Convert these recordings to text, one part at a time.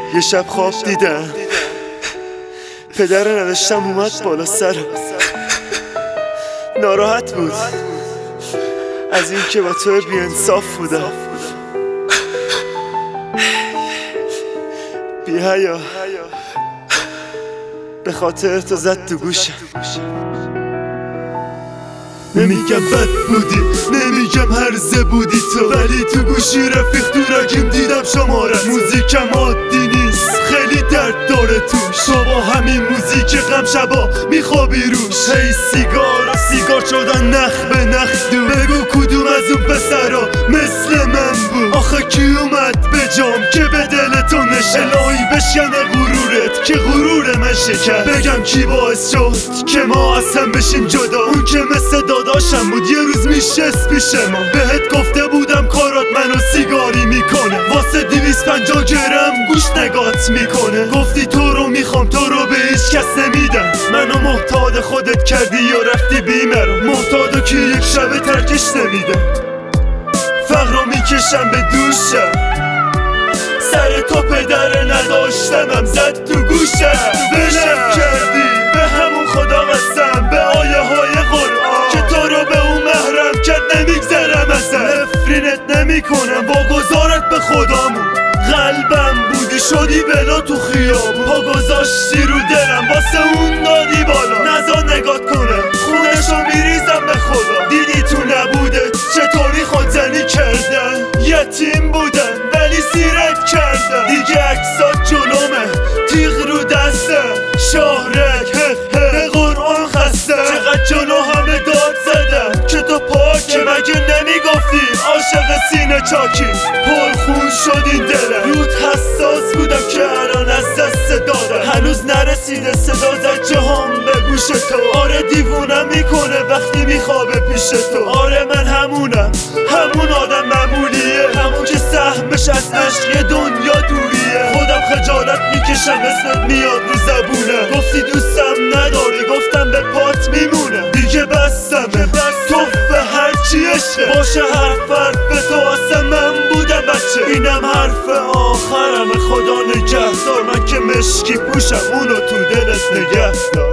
یه شب خواب دیدم پدر نداشتم اومد بالا سرم. ناراحت بود از این که با تو بی‌انصاف بودم. بی‌حیا به خاطر تو زد تو گوشم. نمیگم بد بودی، نمیگم هرزه بودی تو، ولی تو گوشی رفیق تو رگیم دیدم شمارت. موزیکم عادی نیست، خیلی درد داره توش. تو با همین موزیک غم شبا میخوابی روش. هی سیگار شدن نخ به نخ دو. بگو کدوم از اون پسرا مثل من بود؟ آخه کی اومد به جام که به دل تو نشست؟ الهی بشکنه غرورت که غرور من شکست. بگم کی باعث شد که ما از هم بشیم جدا؟ اون که مثل داداشم بود، یه روز میشست پیش ما. بهت گفته بودم کارات منو سیگاری میکنه، واسه 250 گرم گوش نگات میکنه. گفتی تو رو میخوام، تو رو به هیچ کس نمیدم. منو محتاج خودت کردی یا رفتی بیمرم. محتاجو که یک شبه ترکش نمیدم. فقرو میکشم به دوشم، سر تو پدر نداشتمم زد تو گوشم. بشم کردی به همون خدا قسم، به آیه های قرآن که تو رو به اون محرم کرد. نمیگذرم ازم، نفرینت نمی کنم، واگذارت به خدامون. قلبم بودی شدی بلا تو خیابون، پا گذاشتی رو دلم واسه اون دادی بالا. نزا نگات کنم خونشو میریزم به خدا. دیدی تو نبوده چطوری خودزنی کردن؟ یتیم بودن ولی سیرت کردن. دیگه عکسات جلومه، تیغ رو دستم، شاهرک به قرآن خسته. چقدر جلو همه داد زدم که تو پاکه، مگه نمیگفتی عاشق سینه چاکی؟ پرخون شد این دلم، رود حساس بودم که الان از دست دادم. هنوز نرسیده صدا زد جهان به گوش تو. آره دیوونم میکنه وقتی میخوابه پیش تو. آره من همونم، همون آدم معمولیه، همون که سهمش از عشق دنیا دوریه. خودم خجالت میکشم اسمت میاد رو زبونم. گفتی دوستم نداری، گفتم به پات میمونه. دیگه بستمه توف هرچی عشقه باشه. حرف به تو اصلا من بودم بچه. اینم حرف آخرم، خدا نگهدار. من که مشکی پوشم، اونو تو دلت نگه دار.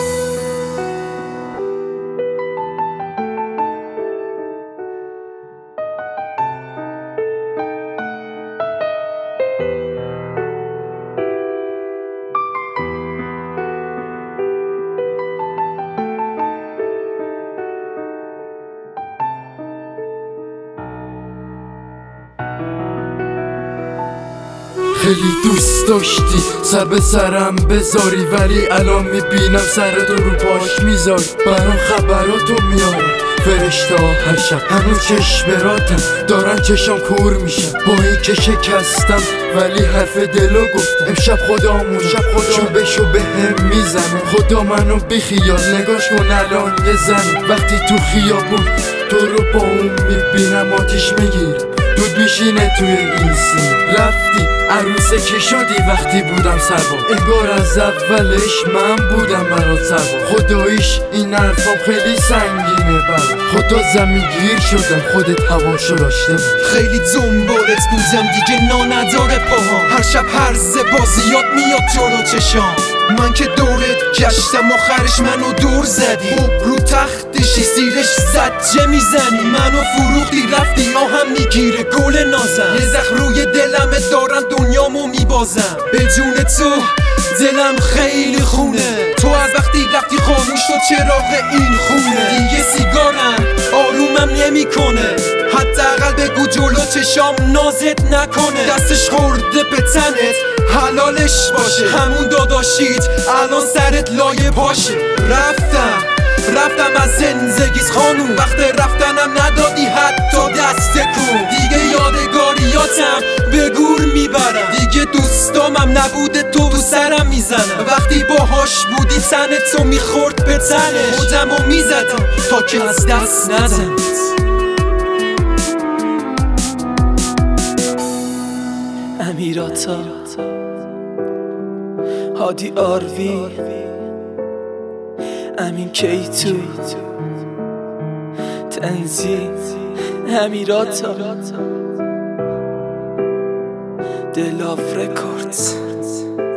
خیلی دوست داشتی سر به سرم بذاری، ولی الان میبینم سرتو رو پاش میذاری. برام خبراتو میارم فرشته ها هر شب، هنوز چشمراتم دارن چشام کور میشن. با این که شکستم ولی حرف دلو گفتم. امشب خدامون چوبشو به هم میزنه. خدا منو بیخیال نگاش کن الان یه زن. وقتی تو خیابون تو رو با اون میبینم آتیش میگیرم. دود میشینه توی این سینه. رفتی عروسه که شدی وقتی بودم سوار. انگار از اولش من بودم برات سوار. خداییش این حرفام خیلی سنگینه برام. خدا زمین گیر شدم، خودت هواشو داشته بود. خیلی دنبالت بودم دیگه نداره پاهام. هر شب هر بازیات میاد جلو چشام. من که دورت گشتم آخرش منو دور زدی. خوب رو تختشی زیرش زجه میزنی. منو فروختی رفتی آهم میگیره گل نازم. یه زخم روی دلمه دارن دنیامو میبازم. به جون تو دلم خیلی خونه. تو از وقتی رفتی خاموش شد چراغ این خونه. دیگه سیگارم آرومم نمیکنه. حداقل بگو جلو چشام نازت نکنه. دستش خورده به تنت حلالش باشه. همون داداشیت الان سرت لایه باشه. رفتم از زندگیت خانوم. وقت رفتنم ندادی حتی دست کن. دیگه یادگاریاتم به گور میبرم. دیگه دوستامم نبوده تو سرم میزنم. وقتی باهاش بودی تنتو میخورد به تنش. خودمو میزدم تا که از دست ندم. امیراتا هادی آروین امین کیتو تنظیم امیراتا دلاف رکوردز